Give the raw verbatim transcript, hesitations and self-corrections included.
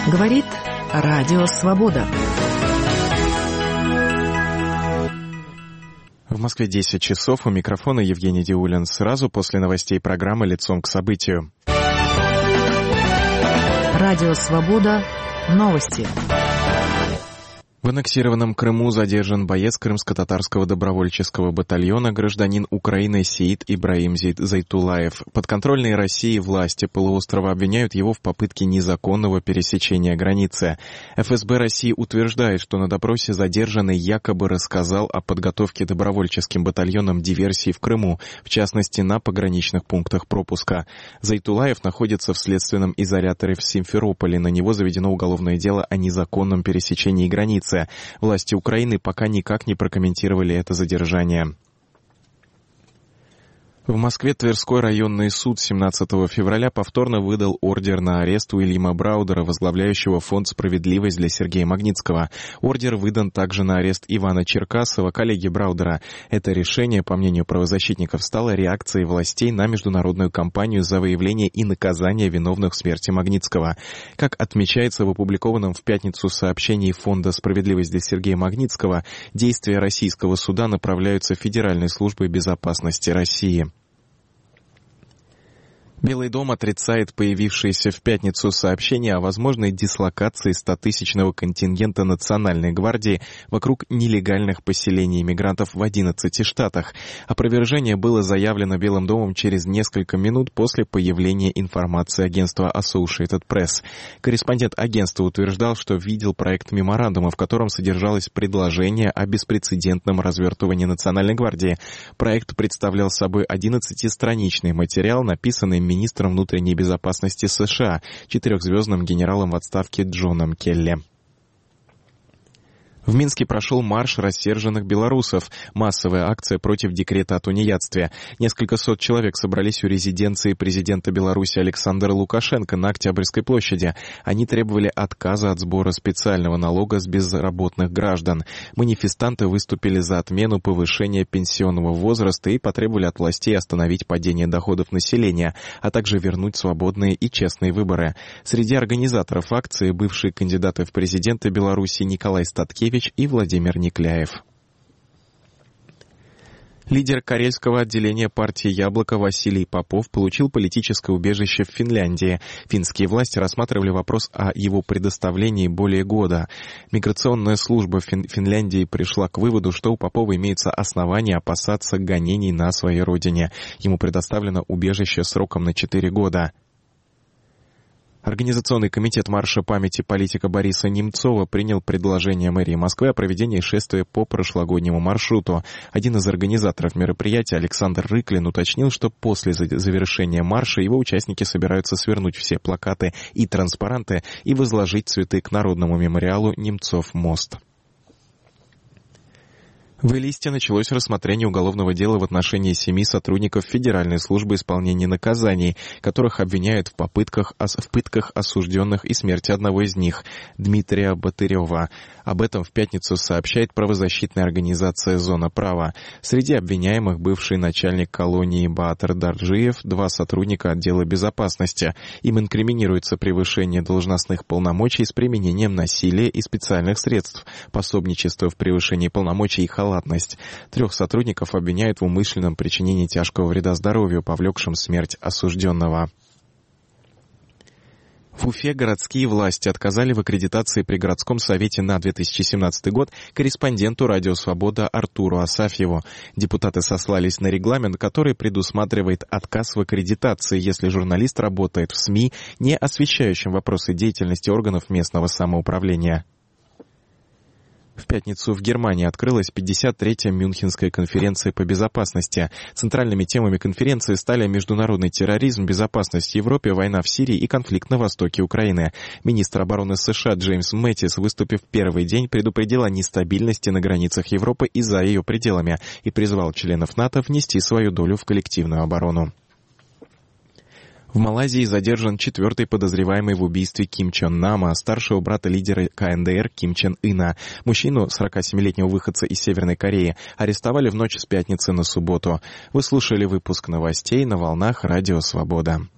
Говорит Радио Свобода. В Москве десять часов. У микрофона Евгений Диулин. Сразу после новостей программы «Лицом к событию». Радио Свобода. Новости. В аннексированном Крыму задержан боец крымско-татарского добровольческого батальона, гражданин Украины Сеид Ибраим Зайтулаев. Подконтрольные России власти полуострова обвиняют его в попытке незаконного пересечения границы. эф эс бэ России утверждает, что на допросе задержанный якобы рассказал о подготовке добровольческим батальоном диверсий в Крыму, в частности на пограничных пунктах пропуска. Зайтулаев находится в следственном изоляторе в Симферополе. На него заведено уголовное дело о незаконном пересечении границы. Власти Украины пока никак не прокомментировали это задержание. В Москве Тверской районный суд семнадцатого февраля повторно выдал ордер на арест Уильяма Браудера, возглавляющего фонд «Справедливость» для Сергея Магнитского. Ордер выдан также на арест Ивана Черкасова, коллеги Браудера. Это решение, по мнению правозащитников, стало реакцией властей на международную кампанию за выявление и наказание виновных в смерти Магнитского. Как отмечается в опубликованном в пятницу сообщении фонда «Справедливость» для Сергея Магнитского, действия российского суда направляются Федеральной службой безопасности России. Белый дом отрицает появившееся в пятницу сообщение о возможной дислокации стотысячного контингента Национальной гвардии вокруг нелегальных поселений мигрантов в одиннадцати штатах. Опровержение было заявлено Белым домом через несколько минут после появления информации агентства Associated Press. Корреспондент агентства утверждал, что видел проект меморандума, в котором содержалось предложение о беспрецедентном развертывании Национальной гвардии. Проект представлял собой одиннадцатистраничный материал, написанный министром внутренней безопасности США, четырехзвездным генералом в отставке Джоном Келли. В Минске прошел марш рассерженных белорусов, массовая акция против декрета о тунеядстве. Несколько сот человек собрались у резиденции президента Беларуси Александра Лукашенко на Октябрьской площади. Они требовали отказа от сбора специального налога с безработных граждан. Манифестанты выступили за отмену повышения пенсионного возраста и потребовали от властей остановить падение доходов населения, а также вернуть свободные и честные выборы. Среди организаторов акции бывшие кандидаты в президенты Беларуси Николай Статкевич и Владимир Никляев. Лидер карельского отделения партии «Яблоко» Василий Попов получил политическое убежище в Финляндии. Финские власти рассматривали вопрос о его предоставлении более года. Миграционная служба Фин- Финляндии пришла к выводу, что у Попова имеются основания опасаться гонений на своей родине. Ему предоставлено убежище сроком на четыре года. Организационный комитет марша памяти политика Бориса Немцова принял предложение мэрии Москвы о проведении шествия по прошлогоднему маршруту. Один из организаторов мероприятия, Александр Рыклин, уточнил, что после завершения марша его участники собираются свернуть все плакаты и транспаранты и возложить цветы к народному мемориалу «Немцов мост». В Элисте началось рассмотрение уголовного дела в отношении семи сотрудников Федеральной службы исполнения наказаний, которых обвиняют в попытках, в пытках осужденных и смерти одного из них, Дмитрия Батырева. Об этом в пятницу сообщает правозащитная организация «Зона права». Среди обвиняемых бывший начальник колонии Баатыр Дарджиев, два сотрудника отдела безопасности. Им инкриминируется превышение должностных полномочий с применением насилия и специальных средств, пособничество в превышении полномочий и халатность. Трех сотрудников обвиняют в умышленном причинении тяжкого вреда здоровью, повлекшем смерть осужденного. В Уфе городские власти отказали в аккредитации при городском совете на две тысячи семнадцатый год корреспонденту «Радио Свобода» Артуру Асафьеву. Депутаты сослались на регламент, который предусматривает отказ в аккредитации, если журналист работает в СМИ, не освещающим вопросы деятельности органов местного самоуправления. В пятницу в Германии открылась пятьдесят третья Мюнхенская конференция по безопасности. Центральными темами конференции стали международный терроризм, безопасность в Европе, война в Сирии и конфликт на востоке Украины. Министр обороны США Джеймс Мэттис, выступив в первый день, предупредил о нестабильности на границах Европы и за ее пределами и призвал членов НАТО внести свою долю в коллективную оборону. В Малайзии задержан четвертый подозреваемый в убийстве Ким Чен Нама, старшего брата лидера ка эн дэ эр Ким Чен Ына. Мужчину, сорокасемилетнего выходца из Северной Кореи, арестовали в ночь с пятницы на субботу. Вы слушали выпуск новостей на волнах Радио Свобода.